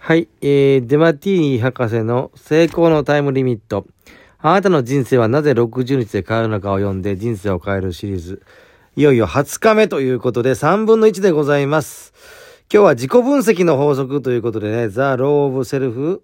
はい、デマティーニ博士の成功のタイムリミット。あなたの人生はなぜ60日で変わるのかを読んで人生を変えるシリーズ。いよいよ20日目ということで3分の1でございます。今日は自己分析の法則ということでね、The Law of Self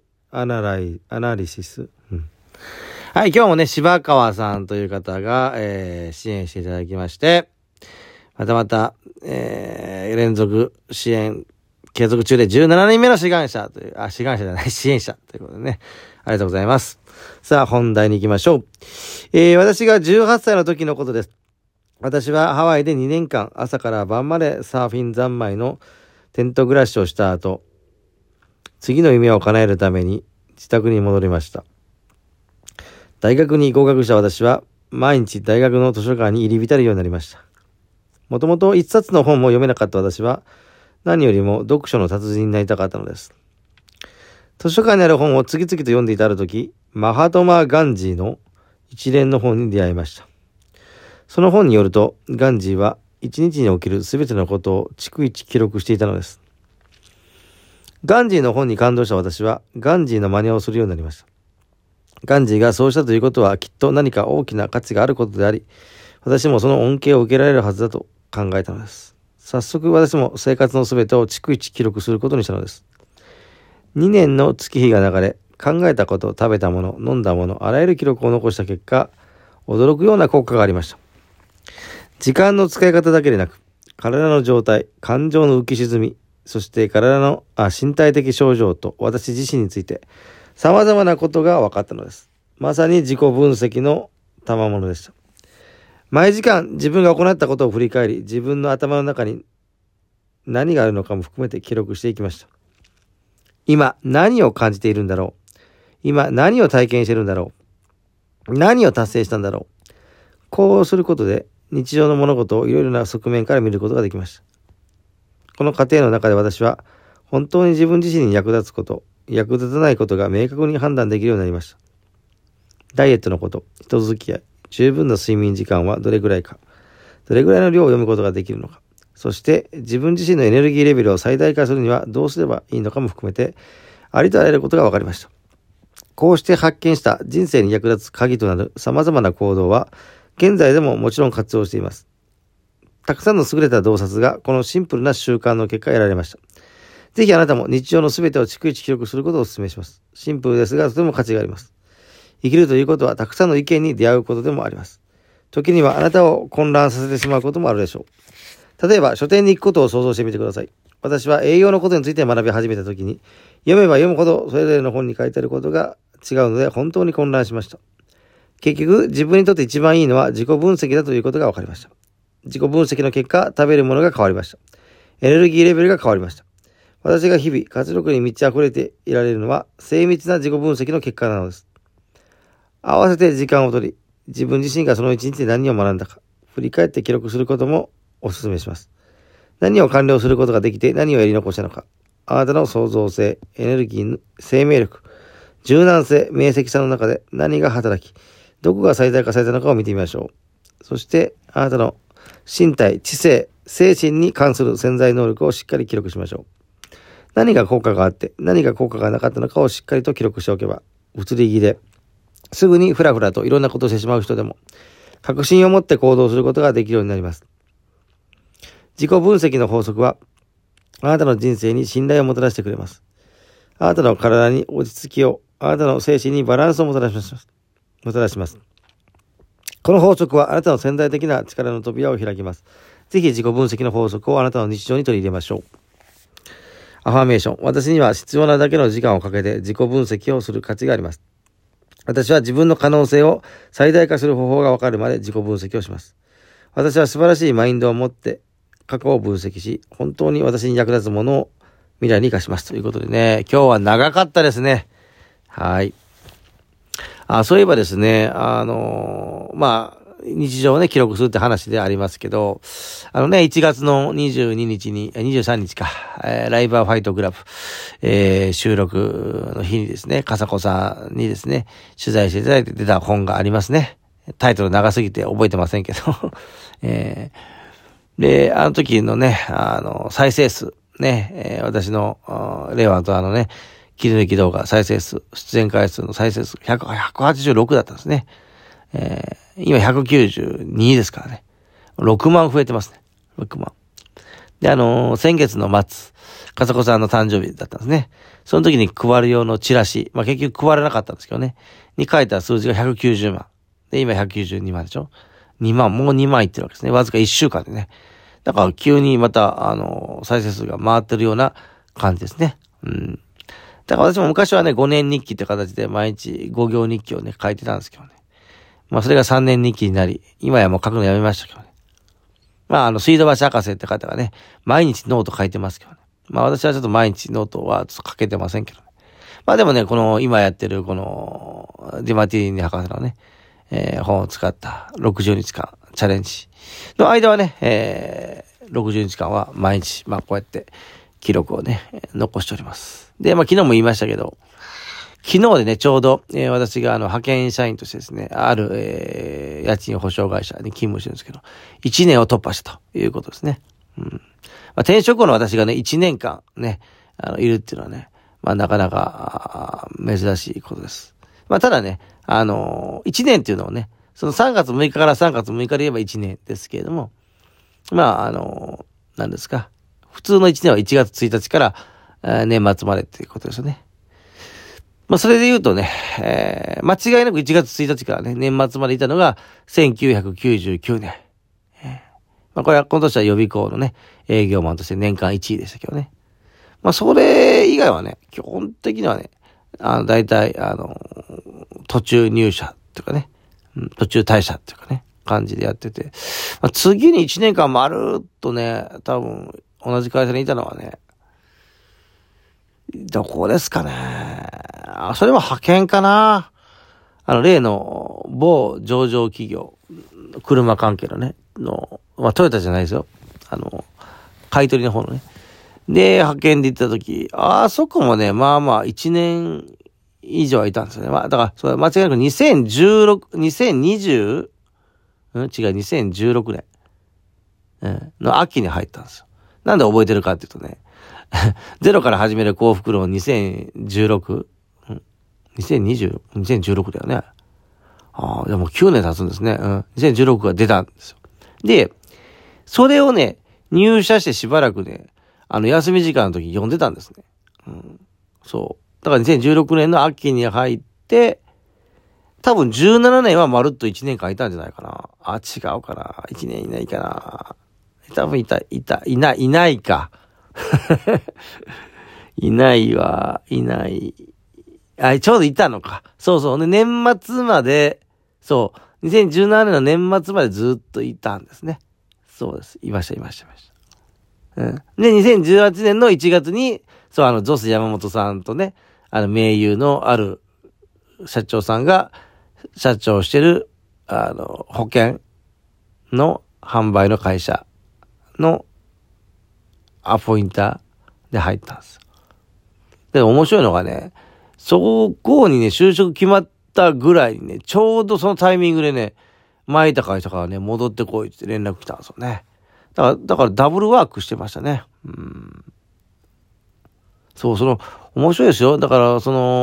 Analysis。はい、今日もね、柴川さんという方が、支援していただきまして、また、連続支援継続中で17人目の支援者という、支援者じゃない、支援者ということでね。ありがとうございます。さあ、本題に行きましょう。私が18歳の時のことです。私はハワイで2年間、朝から晩までサーフィン三昧のテント暮らしをした後、次の夢を叶えるために自宅に戻りました。大学に合格した私は、毎日大学の図書館に入り浸るようになりました。もともと一冊の本も読めなかった私は、何よりも読書の達人になりたかったのです。図書館にある本を次々と読んでいたある時、マハトマ・ガンジーの一連の本に出会いました。その本によると、ガンジーは一日に起きるすべてのことを逐一記録していたのです。ガンジーの本に感動した私は、ガンジーの真似をするようになりました。ガンジーがそうしたということはきっと何か大きな価値があることであり、私もその恩恵を受けられるはずだと考えたのです。早速私も生活のすべてを逐一記録することにしたのです。2年の月日が流れ、考えたこと、食べたもの、飲んだもの、あらゆる記録を残した結果、驚くような効果がありました。時間の使い方だけでなく、体の状態、感情の浮き沈み、そして体の身体的症状と私自身について、様々なことが分かったのです。まさに自己分析の賜物でした。毎時間自分が行ったことを振り返り、自分の頭の中に何があるのかも含めて記録していきました。今何を感じているんだろう。今何を体験しているんだろう。何を達成したんだろう。こうすることで日常の物事をいろいろな側面から見ることができました。この過程の中で私は本当に自分自身に役立つこと、役立たないことが明確に判断できるようになりました。ダイエットのこと、人付き合い、十分な睡眠時間はどれぐらいか、どれぐらいの量を読むことができるのか、そして自分自身のエネルギーレベルを最大化するにはどうすればいいのかも含めて、ありとあらゆることが分かりました。こうして発見した人生に役立つ鍵となる様々な行動は、現在でももちろん活用しています。たくさんの優れた洞察がこのシンプルな習慣の結果得られました。ぜひあなたも日常のすべてを逐一記録することをお勧めします。シンプルですがとても価値があります。生きるということはたくさんの意見に出会うことでもあります。時にはあなたを混乱させてしまうこともあるでしょう。例えば書店に行くことを想像してみてください。私は栄養のことについて学び始めた時に、読めば読むほどそれぞれの本に書いてあることが違うので本当に混乱しました。結局自分にとって一番いいのは自己分析だということが分かりました。自己分析の結果、食べるものが変わりました。エネルギーレベルが変わりました。私が日々活力に満ち溢れていられるのは精密な自己分析の結果なのです。合わせて時間を取り、自分自身がその一日で何を学んだか、振り返って記録することもお勧めします。何を完了することができて何をやり残したのか、あなたの創造性、エネルギー、生命力、柔軟性、明晰さの中で何が働き、どこが最大化されたのかを見てみましょう。そして、あなたの身体、知性、精神に関する潜在能力をしっかり記録しましょう。何が効果があって、何が効果がなかったのかをしっかりと記録しておけば、移り気ですぐにフラフラといろんなことをしてしまう人でも、確信を持って行動することができるようになります。自己分析の法則は、あなたの人生に信頼をもたらしてくれます。あなたの体に落ち着きを、あなたの精神にバランスをもたらします。この法則はあなたの潜在的な力の扉を開きます。ぜひ自己分析の法則をあなたの日常に取り入れましょう。アファーメーション。私には必要なだけの時間をかけて自己分析をする価値があります。私は自分の可能性を最大化する方法がわかるまで自己分析をします。私は素晴らしいマインドを持って過去を分析し、本当に私に役立つものを未来に生かします。ということでね、今日は長かったですね。はい。そういえばですね、日常をね、記録するって話でありますけど、1月の22日に、23日か、ライバーファイトクラブ、収録の日にですね、笠子さんにですね、取材していただいて出た本がありますね。タイトル長すぎて覚えてませんけど、で、あの時のね、再生数、 ね、私の、令和とね、切り抜き動画再生数、出演回数の再生数186だったんですね。今192ですからね。6万増えてますね。6万。で、先月の末、笠子さんの誕生日だったんですね。その時に配る用のチラシ、結局配らなかったんですけどね。に書いた数字が190万。で、今192万でしょ。2万、もう2万いってるわけですね。わずか1週間でね。だから急にまた、再生数が回ってるような感じですね。だから私も昔はね、5年日記って形で毎日5行日記をね、書いてたんですけどね。それが3年日記になり、今やもう書くのやめましたけどね。水道橋博士って方がね、毎日ノート書いてますけどね。私はちょっと毎日ノートはちょっと書けてませんけどね。でもね、この今やってるこのディマティーニ博士のね、本を使った60日間チャレンジの間はね、60日間は毎日、こうやって記録をね、残しております。で、昨日も言いましたけど、昨日でね、ちょうど、私が派遣社員としてですね、ある、家賃保証会社に勤務してるんですけど、1年を突破したということですね。転職後の私がね、1年間ね、いるっていうのはね、なかなか、珍しいことです。ただね、1年っていうのをね、その3月6日から3月6日で言えば1年ですけれども、何ですか。普通の1年は1月1日から、年末までっていうことですよね。それで言うとね、間違いなく1月1日からね、年末までいたのが1999年。これは今年は予備校のね、営業マンとして年間1位でしたけどね。それ以外はね、基本的にはね、大体、途中入社っていうかね、途中退社っていうかね、感じでやってて、次に1年間まるっとね、多分、同じ会社にいたのはね、どこですかね。それも派遣かな。例の某上場企業、車関係のね、トヨタじゃないですよ。買い取りの方のね。で、派遣で行った時、あそこもね、1年以上はいたんですよね。だから、それ間違いなく2020、2016年、の秋に入ったんですよ。なんで覚えてるかっていうとね、ゼロから始める幸福論2016、2016だよね。じゃあもう9年経つんですね。2016が出たんですよ。で、それをね、入社してしばらくね、休み時間の時読んでたんですね。そう。だから2016年の秋に入って、多分17年はまるっと1年間いたんじゃないかな。違うかな。1年いないかな。多分いないか。いないわ、いない。ちょうどいたのか。そうそう。ね、年末まで、そう。2017年の年末までずっといたんですね。そうです。いました。で、2018年の1月に、そう、ゾス山本さんとね、名優のある社長さんが、社長してる、保険の販売の会社のアポインターで入ったんですよ。で、面白いのがね、そこにね、就職決まったぐらいにね、ちょうどそのタイミングでね、前いた会社からね、戻ってこいって連絡来たんですよね。だからダブルワークしてましたね。そう、面白いですよ。だから、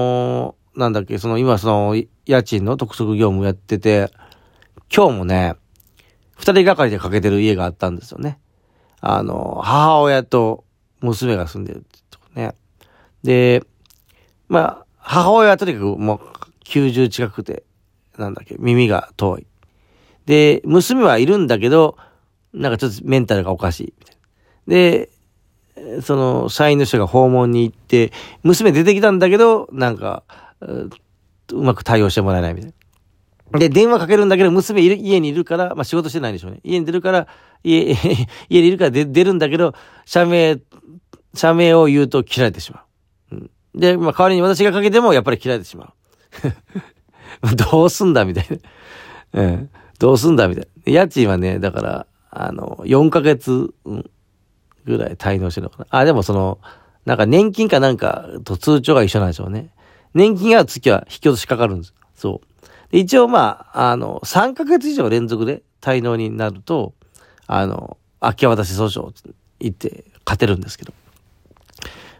今家賃の督促業務やってて、今日もね、二人がかりでかけてる家があったんですよね。母親と娘が住んでるってとこね。で、母親はとにかくもう90近くて、耳が遠い。で、娘はいるんだけど、ちょっとメンタルがおかしいみたいな。で、社員の人が訪問に行って、娘出てきたんだけど、うまく対応してもらえないみたいな。で、電話かけるんだけど、娘家にいるから、仕事してないんでしょうね。家に出るから、家にいるから出るんだけど、社名を言うと切られてしまう。で、代わりに私がかけても、やっぱり切られてしまう。どうすんだみたいな。どうすんだみたいな。家賃はね、だから、4ヶ月、ぐらい滞納してるのかな。でも年金かと通帳が一緒なんでしょうね。年金は月は引き落としかかるんです。そう。で一応3ヶ月以上連続で滞納になると、明け渡し訴訟言って勝てるんですけど。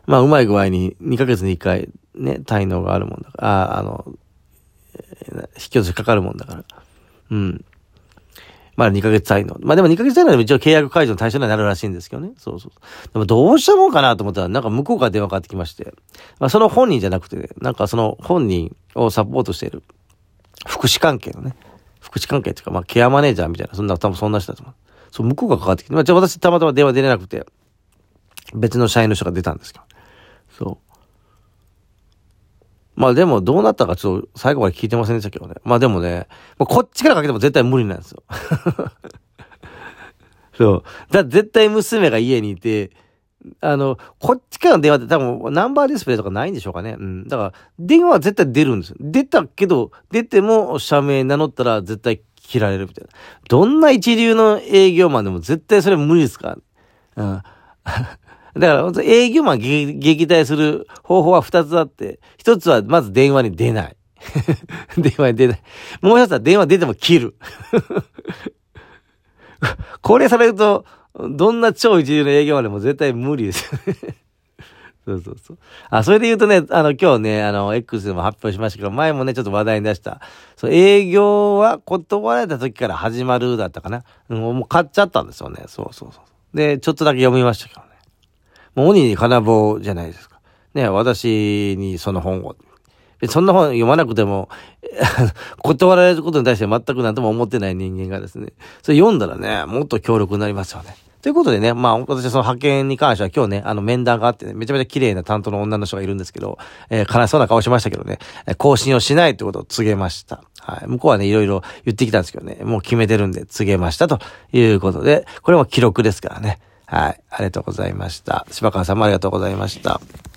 まあ、うまい具合に2ヶ月に1回ね、滞納があるもんだから、引き落としかかるもんだから。うん。まあ2ヶ月滞納。まあでも2ヶ月滞納でも一応契約解除の対象になるらしいんですけどね。そうそう。でもどうしたもんかなと思ったら、なんか向こうから電話かかってきまして。まあその本人じゃなくて、ね、なんかその本人をサポートしている福祉関係のね。福祉関係っていうか、まあケアマネージャーみたいな、多分そんな人だと思う。そう、向こうがかかってきて。まあ私たまたま電話出れなくて、別の社員の人が出たんですけど。そう。まあでもどうなったかちょっと最後まで聞いてませんでしたけどね。まあでもね、こっちからかけても絶対無理なんですよ。そう。絶対娘が家にいて、こっちからの電話って多分ナンバーディスプレイとかないんでしょうかね。うん。だから電話は絶対出るんですよ。出たけど、出ても社名名乗ったら絶対切られるみたいな。どんな一流の営業マンでも絶対それ無理ですから。うん。だから、営業マン撃退する方法は2つあって、1つはまず電話に出ない。電話に出ない。もう1つは電話出ても切る。これされると、どんな超一流の営業マンでも絶対無理ですよね。そうそうそう。それで言うとね、今日ね、X でも発表しましたけど、前もね、ちょっと話題に出した、営業は断られた時から始まるだったかな。もう買っちゃったんですよね。そうそうそう。で、ちょっとだけ読みましたけどね。もう鬼に金棒じゃないですか。ね、私にその本を。そんな本読まなくても、断られることに対して全く何とも思ってない人間がですね、それ読んだらね、もっと強力になりますよね。ということでね、まあ私はその派遣に関しては今日ね、面談があってね、めちゃめちゃ綺麗な担当の女の人がいるんですけど、悲しそうな顔しましたけどね、更新をしないということを告げました。はい。向こうはね、いろいろ言ってきたんですけどね、もう決めてるんで告げましたということで、これも記録ですからね。はい。ありがとうございました。柴川さんもありがとうございました。